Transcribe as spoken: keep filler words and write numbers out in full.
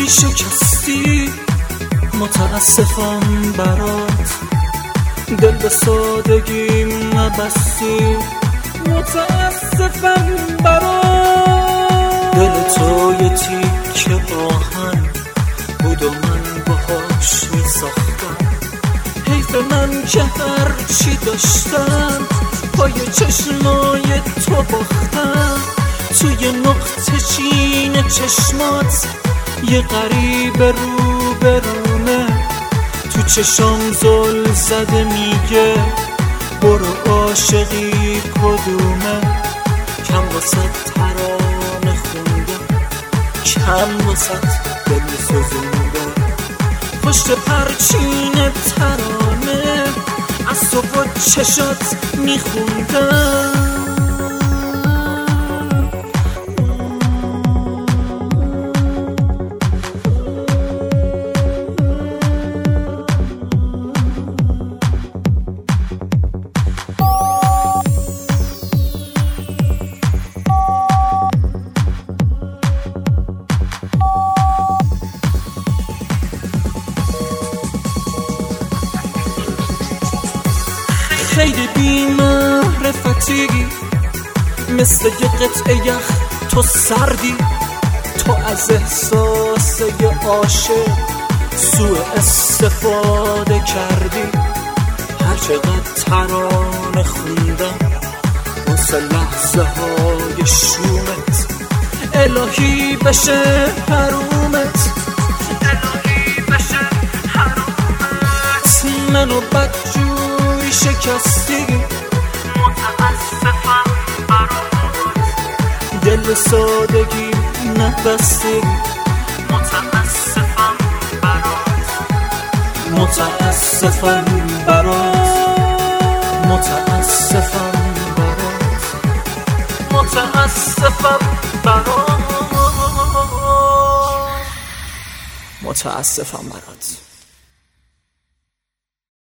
شکستی، متاسفم برات. دل به سادگیم نبستی، متاسفم برات. دل تو یه تیکه آهن بود و من باهاش می ساختم. حیف من که هرچی داشتم پای چشمای تو باختم. توی نقطه چین چشمات یه غریب رو برونه، تو چشام زل زده میگه برو عاشقی کدومه. کم واسه ترانه خونده، کم واسه دل سوزونده. پشت پرچین ترانه از تو با چشات میخوندم. خیلی بی معرفتی، مثل یه قطعه یخ تو سردی. تو از احساس یه عاشق سوء استفاده کردی. هر چقدر ترانه خوندم واسه لحظه های شومت، الهی بشه حرومت، الهی بشه حرومت. منو بدجوری شکستی، متاسفم برات. دل سادگی نبستی، متاسفم برات. متاسفم برات، متاسفم برات، متاسفم برات، متاسفم برات.